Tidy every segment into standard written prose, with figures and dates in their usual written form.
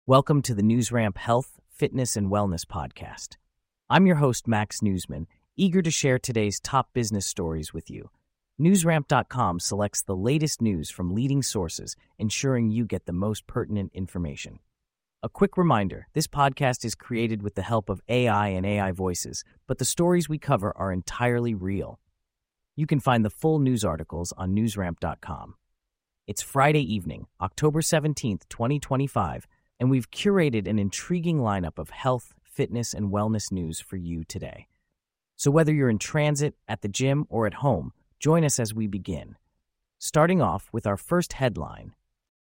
Welcome to the NewsRamp Health, Fitness, and Wellness Podcast. I'm your host, Max Newsman, eager to share today's top business stories with you. NewsRamp.com selects the latest news from leading sources, ensuring you get the most pertinent information. A quick reminder, this podcast is created with the help of AI and AI voices, but the stories we cover are entirely real. You can find the full news articles on NewsRamp.com. It's Friday evening, October 17th, 2025, and we've curated an intriguing lineup of health, fitness, and wellness news for you today. So whether you're in transit, at the gym, or at home, join us as we begin. Starting off with our first headline.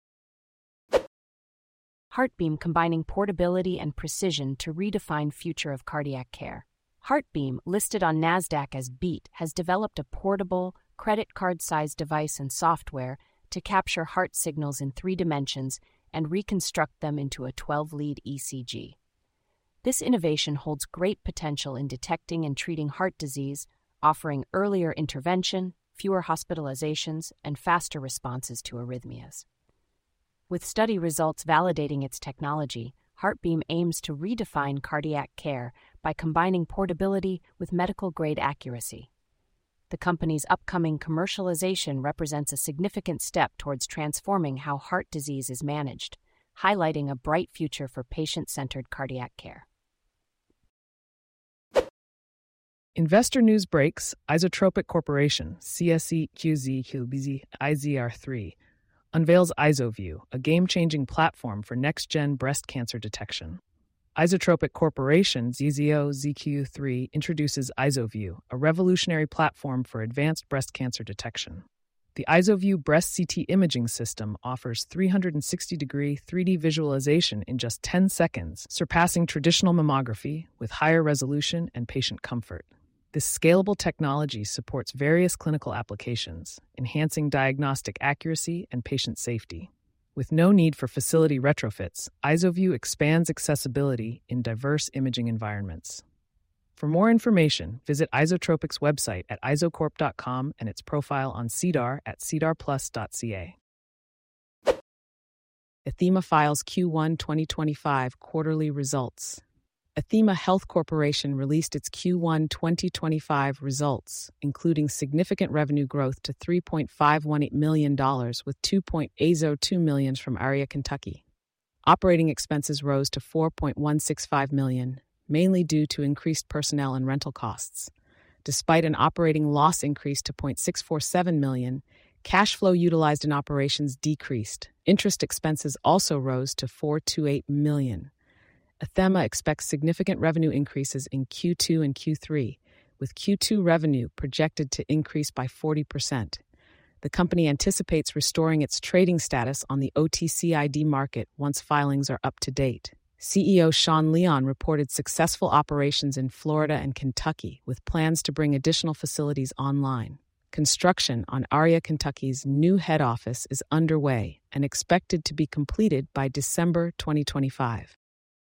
HeartBeam combining portability and precision to redefine future of cardiac care. HeartBeam, listed on NASDAQ as BEAT, has developed a portable, credit card-sized device and software to capture heart signals in 3 dimensions and reconstruct them into a 12-lead ECG. This innovation holds great potential in detecting and treating heart disease, offering earlier intervention, fewer hospitalizations, and faster responses to arrhythmias. With study results validating its technology, HeartBeam aims to redefine cardiac care by combining portability with medical-grade accuracy. The company's upcoming commercialization represents a significant step towards transforming how heart disease is managed, highlighting a bright future for patient-centered cardiac care. Investor news breaks. Isotropic Corporation, CSE-QZ IZR3, unveils IsoView, a game-changing platform for next-gen breast cancer detection. Isotropic Corporation, ZZO-ZQ3, introduces IsoView, a revolutionary platform for advanced breast cancer detection. The IsoView breast CT imaging system offers 360-degree 3D visualization in just 10 seconds, surpassing traditional mammography with higher resolution and patient comfort. This scalable technology supports various clinical applications, enhancing diagnostic accuracy and patient safety. With no need for facility retrofits, IsoView expands accessibility in diverse imaging environments. For more information, visit Isotropic's website at isocorp.com and its profile on SEDAR at sedarplus.ca. Athema files Q1 2025 quarterly results. Athema Health Corporation released its Q1 2025 results, including significant revenue growth to $3.518 million with $2.802 million from Aria, Kentucky. Operating expenses rose to $4.165 million, mainly due to increased personnel and rental costs. Despite an operating loss increase to $0.647 million, cash flow utilized in operations decreased. Interest expenses also rose to $428 million. Athema expects significant revenue increases in Q2 and Q3, with Q2 revenue projected to increase by 40%. The company anticipates restoring its trading status on the OTCID market once filings are up to date. CEO Sean Leon reported successful operations in Florida and Kentucky, with plans to bring additional facilities online. Construction on Aria, Kentucky's new head office is underway and expected to be completed by December 2025.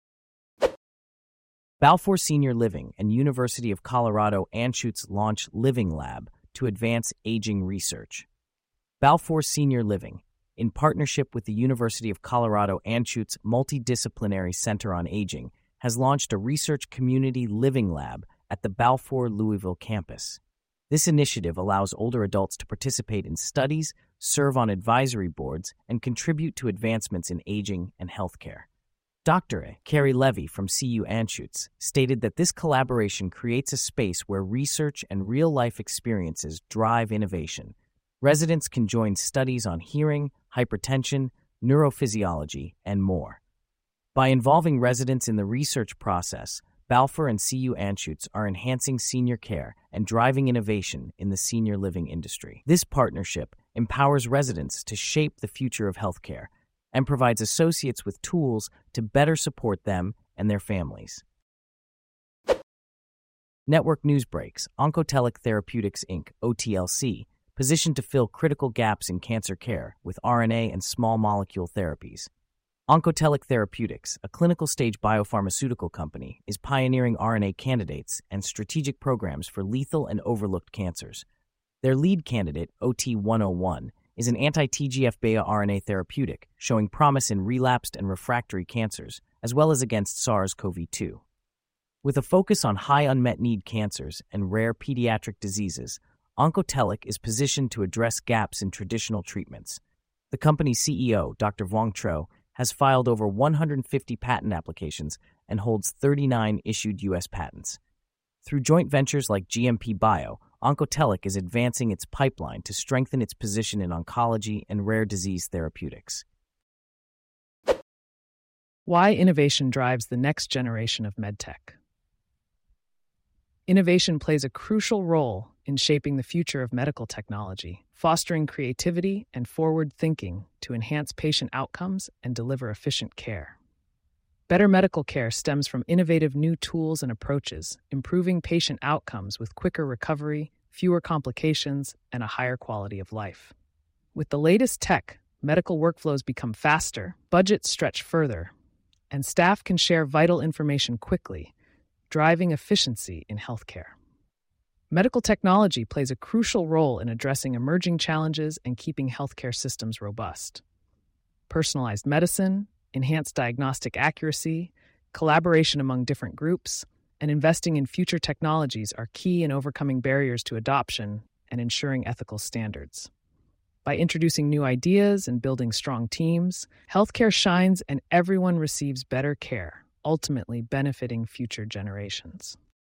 Balfour Senior Living and University of Colorado Anschutz launch Living Lab to advance aging research. Balfour Senior Living, in partnership with the University of Colorado Anschutz Multidisciplinary Center on Aging, has launched a research community living lab at the Balfour Louisville campus. This initiative allows older adults to participate in studies, serve on advisory boards, and contribute to advancements in aging and healthcare. Dr. Carrie Levy from CU Anschutz stated that this collaboration creates a space where research and real-life experiences drive innovation. Residents can join studies on hearing, hypertension, neurophysiology, and more. By involving residents in the research process, Balfour and CU Anschutz are enhancing senior care and driving innovation in the senior living industry. This partnership empowers residents to shape the future of healthcare and provides associates with tools to better support them and their families. Network news breaks. Oncotelic Therapeutics Inc., OTLC, positioned to fill critical gaps in cancer care with RNA and small molecule therapies. Oncotelic Therapeutics, a clinical-stage biopharmaceutical company, is pioneering RNA candidates and strategic programs for lethal and overlooked cancers. Their lead candidate, OT-101, is an anti-TGF-beta RNA therapeutic showing promise in relapsed and refractory cancers, as well as against SARS-CoV-2. With a focus on high unmet need cancers and rare pediatric diseases, Oncotelic is positioned to address gaps in traditional treatments. The company's CEO, Dr. Vuong Tro, has filed over 150 patent applications and holds 39 issued U.S. patents. Through joint ventures like GMP Bio, Oncotelic is advancing its pipeline to strengthen its position in oncology and rare disease therapeutics. Why innovation drives the next generation of medtech. Innovation plays a crucial role in shaping the future of medical technology, fostering creativity and forward thinking to enhance patient outcomes and deliver efficient care. Better medical care stems from innovative new tools and approaches, improving patient outcomes with quicker recovery, fewer complications, and a higher quality of life. With the latest tech, medical workflows become faster, budgets stretch further, and staff can share vital information quickly, driving efficiency in healthcare. Medical technology plays a crucial role in addressing emerging challenges and keeping healthcare systems robust. Personalized medicine, enhanced diagnostic accuracy, collaboration among different groups, and investing in future technologies are key in overcoming barriers to adoption and ensuring ethical standards. By introducing new ideas and building strong teams, healthcare shines and everyone receives better care, ultimately benefiting future generations.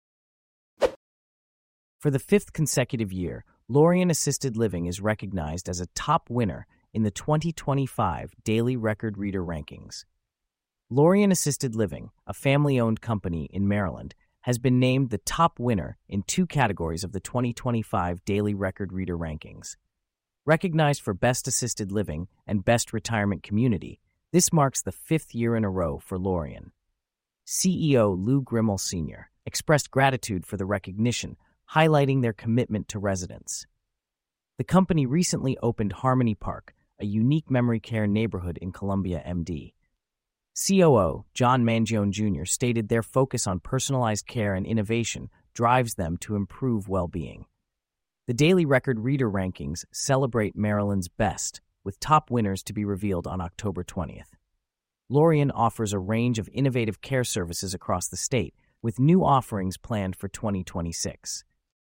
For the fifth consecutive year, Lorien Assisted Living is recognized as a top winner in the 2025 Daily Record Reader Rankings. Lorien Assisted Living, a family-owned company in Maryland, has been named the top winner in 2 categories of the 2025 Daily Record Reader Rankings. Recognized for Best Assisted Living and Best Retirement Community, this marks the 5th year in a row for Lorien. CEO Lou Grimmel Sr. expressed gratitude for the recognition, highlighting their commitment to residents. The company recently opened Harmony Park, a unique memory care neighborhood in Columbia, MD. COO John Mangione Jr. stated their focus on personalized care and innovation drives them to improve well-being. The Daily Record Reader Rankings celebrate Maryland's best, with top winners to be revealed on October 20th. Lorien offers a range of innovative care services across the state, with new offerings planned for 2026.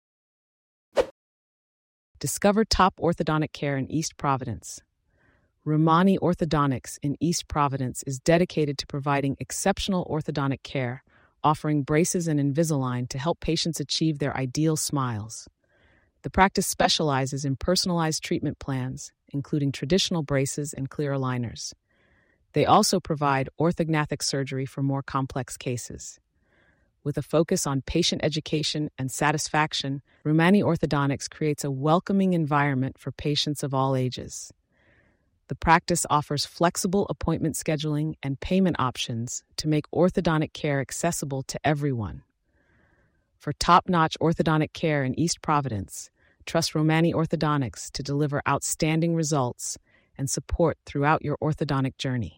Discover top orthodontic care in East Providence. Rumani Orthodontics in East Providence is dedicated to providing exceptional orthodontic care, offering braces and Invisalign to help patients achieve their ideal smiles. The practice specializes in personalized treatment plans, including traditional braces and clear aligners. They also provide orthognathic surgery for more complex cases. With a focus on patient education and satisfaction, Rumani Orthodontics creates a welcoming environment for patients of all ages. The practice offers flexible appointment scheduling and payment options to make orthodontic care accessible to everyone. For top-notch orthodontic care in East Providence, trust Rumani Orthodontics to deliver outstanding results and support throughout your orthodontic journey.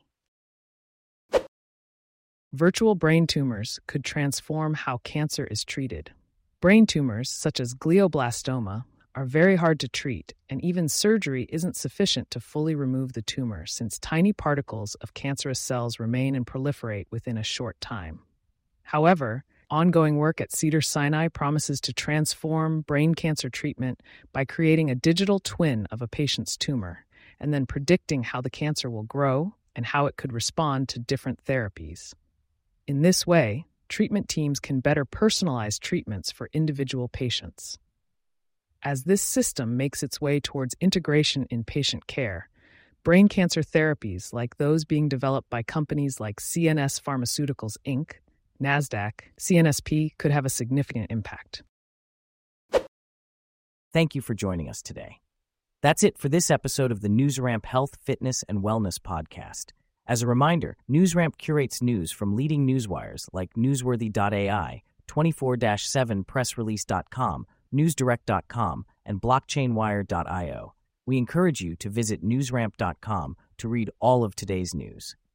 Virtual brain tumors could transform how cancer is treated. Brain tumors, such as glioblastoma, are very hard to treat, and even surgery isn't sufficient to fully remove the tumor since tiny particles of cancerous cells remain and proliferate within a short time. However, ongoing work at Cedars-Sinai promises to transform brain cancer treatment by creating a digital twin of a patient's tumor and then predicting how the cancer will grow and how it could respond to different therapies. In this way, treatment teams can better personalize treatments for individual patients. As this system makes its way towards integration in patient care, brain cancer therapies like those being developed by companies like CNS Pharmaceuticals, Inc., NASDAQ, CNSP could have a significant impact. Thank you for joining us today. That's it for this episode of the NewsRamp Health, Fitness, and Wellness podcast. As a reminder, NewsRamp curates news from leading newswires like Newsworthy.ai, 24/7pressrelease.com, newsdirect.com, and blockchainwire.io. We encourage you to visit newsramp.com to read all of today's news.